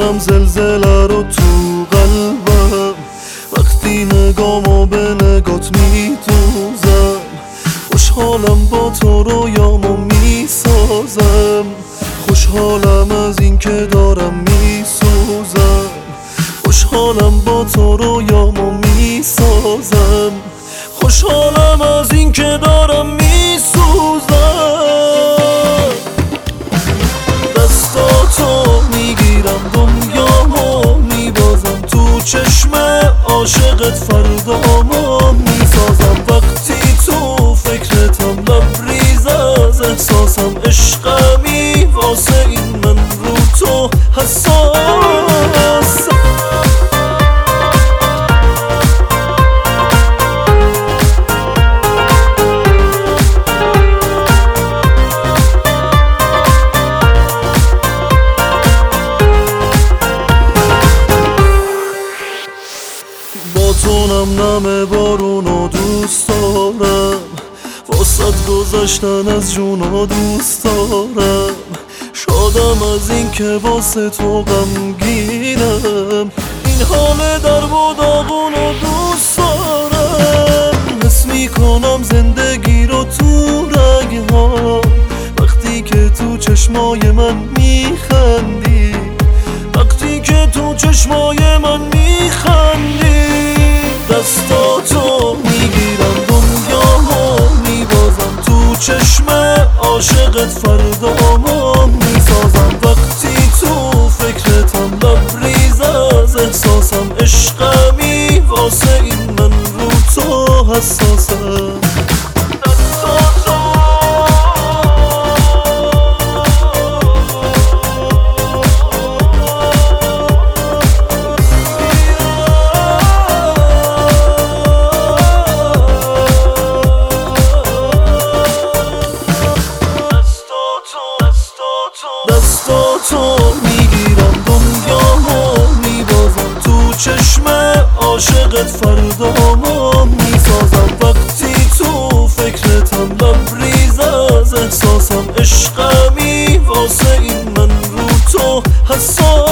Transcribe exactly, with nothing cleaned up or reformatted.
میکنم زلزله رو تو قلبم، وقتی نگامو به نگات میدوزم. خوشحالم با تو رویامو میسازم، خوشحالم از این که دارم میسوزم. خوشحالم با تو رویامو میسازم، خوشحالم از این که دارم میسوزم. دستاتو میگیرم دنیامو میبازم، تو چشم عاشقت فردامو میسازم. وقتی تو فکرتم لبریز از احساسم، عشقمی واسه این من رو تو حساس. با تو نم نم بارونو دوست دارم، واسه گذشتن از جونو دوست دارم. شادم از این که واسه تو غمگینم، این حال درد و داغونو دوست دارم. حس میکنم زندگی رو تو رگ‌ها، وقتی که تو چشمای من میخندی، وقتی که تو چشمای من میخندی. دستاتو میگیرم دنیامو میبازم، تو چشم عاشقت فردامو میسازم. وقتی تو فکرتم لبریز از احساسم، عشقمی واسه این من رو تو حساسم. دستاتو میگیرم دنیامو میبازم، تو چشم عاشقت فردامو میسازم. وقتی تو فکرتم لبریز از احساسم، عشقمی واسه این من رو تو حساس.